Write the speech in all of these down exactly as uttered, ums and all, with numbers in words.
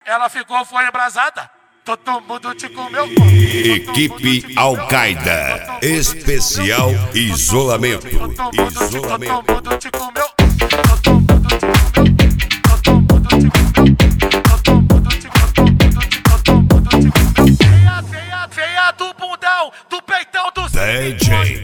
ela ficou, foi embrasada. Todo mundo te comeu. Equipe Al-Qaeda, especial isolamento. Isolamento. Todo mundo te comeu. Todo mundo te comeu. Todo mundo te comeu. Todo mundo te comeu. Todo mundo te comeu. Feia, feia, feia do bundão, do peitão do D J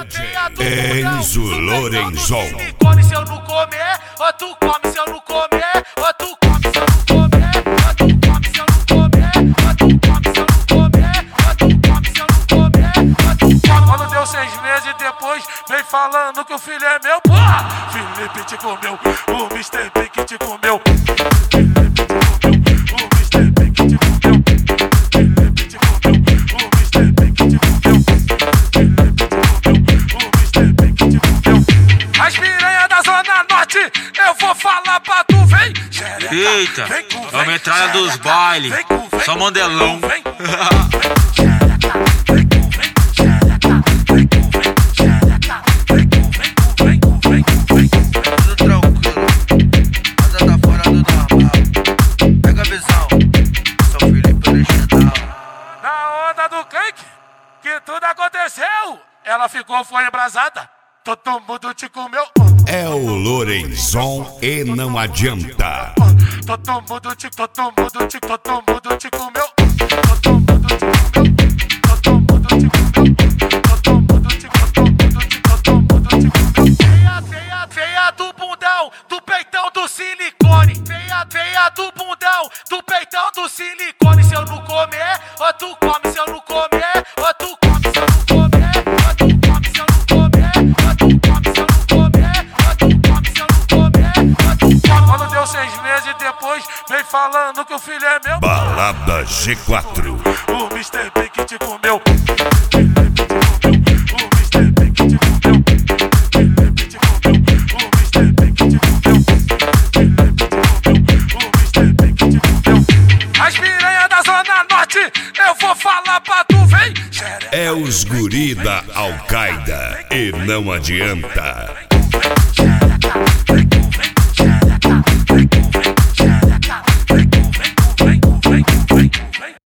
Enzo Lorenzon. Come se eu não comer, ou tu come se eu não comer, ou tu come se eu não comer, ou tu come se eu não comer, ou tu come se eu não comer, ou tu come se eu não comer, ou tu come. Quando deu seis meses depois, vem falando que o filho é meu, porra! Felipe te comeu, o mister Big te comeu. Felipe te comeu, o mister Big te comeu. Felipe te comeu, o mister Big te comeu. Felipe te comeu, o mister Big te comeu. As piranhas da Zona Norte, eu vou falar pra tu, vem! Xereca, eita, vem com, é uma vem, entrada xereca, dos bailes, vem com, vem, só mandelão. Vem, vem, xereca, vem com, vem, xereca, vem com, vem, xereca, vem com, vem com, vem com, vem com, vem com. Tudo tranquilo, nada tá fora do normal. Pega a visão, São Felipe original. Na onda do cake, que tudo aconteceu. Ela ficou, foi embrasada. Todo mundo te comeu. É o Lorenzon e não adianta. Todo mundo te, todo mundo te, todo mundo te comeu. Todo mundo te comeu. Todo mundo te comeu. Todo mundo te, todo mundo te, todo mundo te comeu. Feia, feia, feia do bundão, do peitão do silicone. Feia, feia do bundão, do peitão do silicone. Se eu não comer, ou tu come se eu não comer, ou tu come se eu não comer, ou tu come se eu não comer, ou tu come se eu não comer, ou tu come se eu não comer, ou tu come. Quando deu seis meses depois, vem falando que o filho é meu. Balada G quatro. O mister Big te comeu. Felipe te comeu. O mister Big te comeu. Felipe te comeu. O mister Big te comeu. Felipe te comeu. O mister Big te comeu. As piranhas da Zona Norte, eu vou falar pra tu, vem! Xereca, É os guri da Al-Qaeda e não adianta. vem, xereca, vem